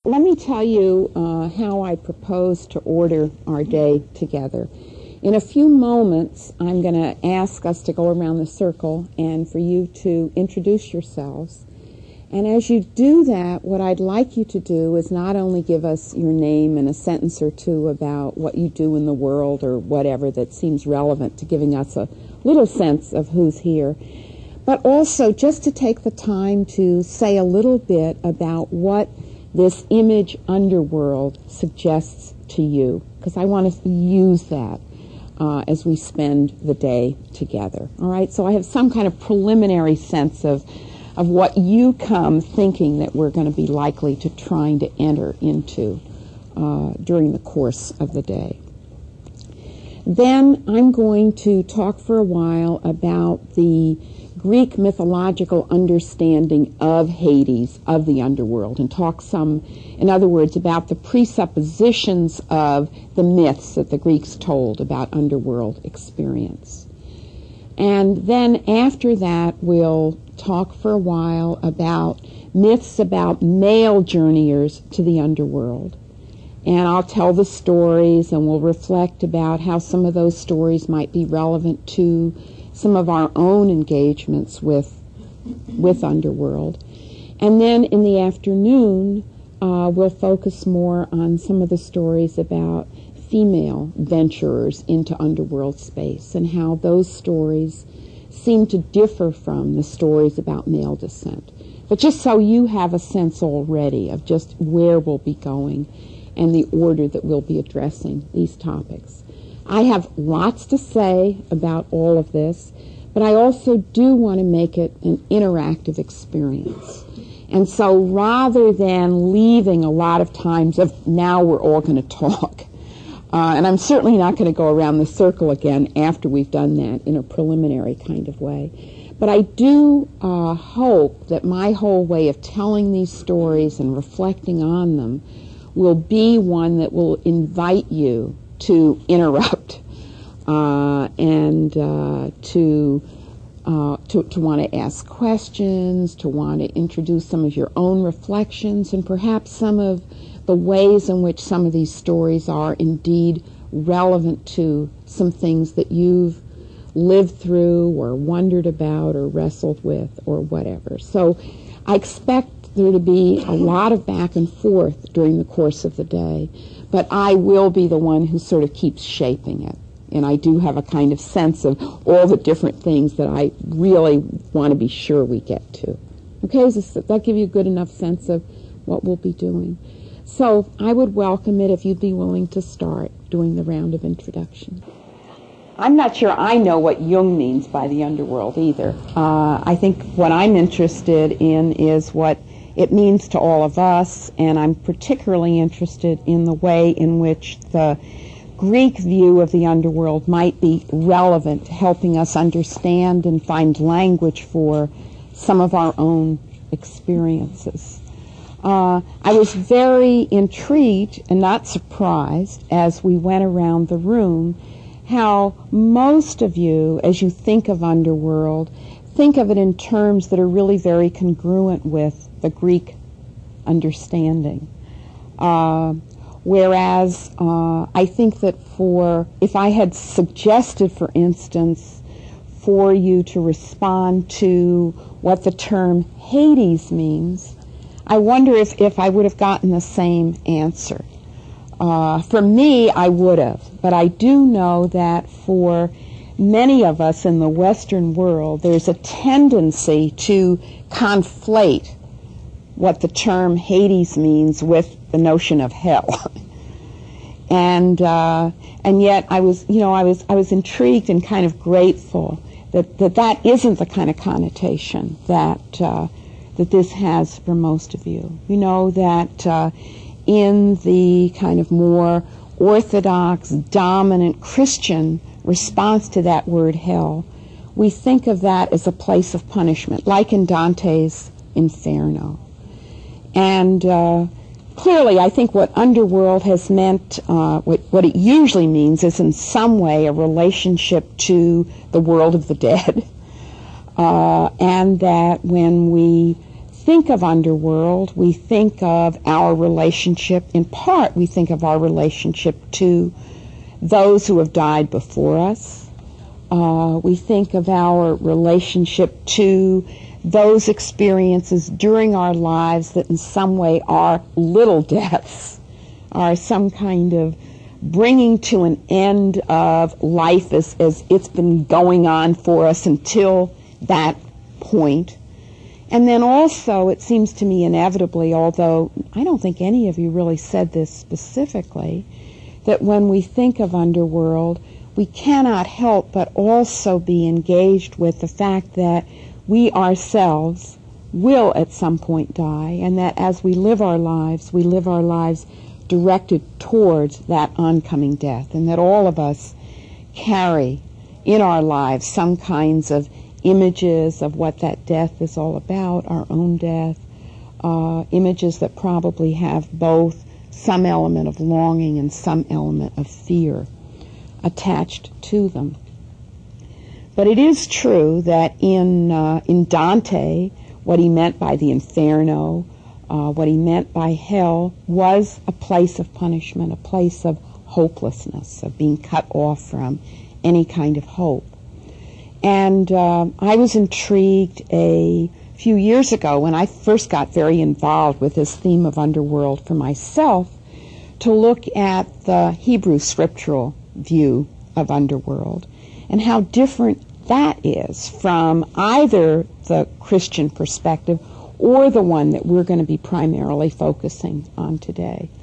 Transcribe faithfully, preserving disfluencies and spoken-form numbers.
let me tell you uh, how I propose to order our day together. In a few moments, I'm going to ask us to go around the circle and for you to introduce yourselves. And as you do that, what I'd like you to do is not only give us your name and a sentence or two about what you do in the world or whatever that seems relevant to giving us a little sense of who's here, but also just to take the time to say a little bit about what this image underworld suggests to you, because I want to use that uh, as we spend the day together. All right, so I have some kind of preliminary sense of of what you come thinking that we're going to be likely to trying to enter into uh, during the course of the day. Then I'm going to talk for a while about the Greek mythological understanding of Hades, of the underworld, and talk some, in other words, about the presuppositions of the myths that the Greeks told about underworld experience. And then after that, we'll talk for a while about myths about male journeyers to the underworld. And I'll tell the stories, and we'll reflect about how some of those stories might be relevant to some of our own engagements with with underworld. And then in the afternoon, uh, we'll focus more on some of the stories about female venturers into underworld space and how those stories seem to differ from the stories about male descent. But just so you have a sense already of just where we'll be going and the order that we'll be addressing these topics. I have lots to say about all of this, but I also do want to make it an interactive experience. And so rather than leaving a lot of times of now we're all going to talk, Uh, and I'm certainly not going to go around the circle again after we've done that in a preliminary kind of way. But I do uh, hope that my whole way of telling these stories and reflecting on them will be one that will invite you to interrupt uh, and uh, to, uh, to, to want to ask questions, to want to introduce some of your own reflections, and perhaps some of the ways in which some of these stories are indeed relevant to some things that you've lived through or wondered about or wrestled with or whatever. So I expect there to be a lot of back and forth during the course of the day, but I will be the one who sort of keeps shaping it. And I do have a kind of sense of all the different things that I really want to be sure we get to. Okay, does that give you a good enough sense of what we'll be doing? So I would welcome it if you'd be willing to start doing the round of introduction. I'm not sure I know what Jung means by the underworld either. Uh, I think what I'm interested in is what it means to all of us, and I'm particularly interested in the way in which the Greek view of the underworld might be relevant, helping us understand and find language for some of our own experiences. Uh, I was very intrigued and not surprised as we went around the room how most of you, as you think of underworld, think of it in terms that are really very congruent with the Greek understanding. Uh, whereas uh, I think that for, if I had suggested, for instance, for you to respond to what the term Hades means, I wonder if, if I would have gotten the same answer. Uh, for me, I would have. But I do know that for many of us in the Western world, there's a tendency to conflate what the term Hades means with the notion of hell. and uh, and yet I was, you know, I was I was intrigued and kind of grateful that that, that isn't the kind of connotation that uh, that this has for most of you. You know, that uh, in the kind of more orthodox, dominant Christian response to that word hell, we think of that as a place of punishment, like in Dante's Inferno. And uh, clearly, I think what underworld has meant, uh, what, what it usually means is in some way a relationship to the world of the dead. Uh, and that when we think of underworld, we think of our relationship, in part we think of our relationship to those who have died before us. Uh, we think of our relationship to those experiences during our lives that in some way are little deaths, are some kind of bringing to an end of life as, as it's been going on for us until that point. And then also, it seems to me inevitably, although I don't think any of you really said this specifically, that when we think of underworld, we cannot help but also be engaged with the fact that we ourselves will at some point die, and that as we live our lives, we live our lives directed towards that oncoming death, and that all of us carry in our lives some kinds of images of what that death is all about, our own death, uh, images that probably have both some element of longing and some element of fear attached to them. But it is true that in uh, in Dante, what he meant by the Inferno, uh, what he meant by hell, was a place of punishment, a place of hopelessness, of being cut off from any kind of hope. And uh, I was intrigued a few years ago when I first got very involved with this theme of underworld for myself to look at the Hebrew scriptural view of underworld and how different that is from either the Christian perspective or the one that we're going to be primarily focusing on today.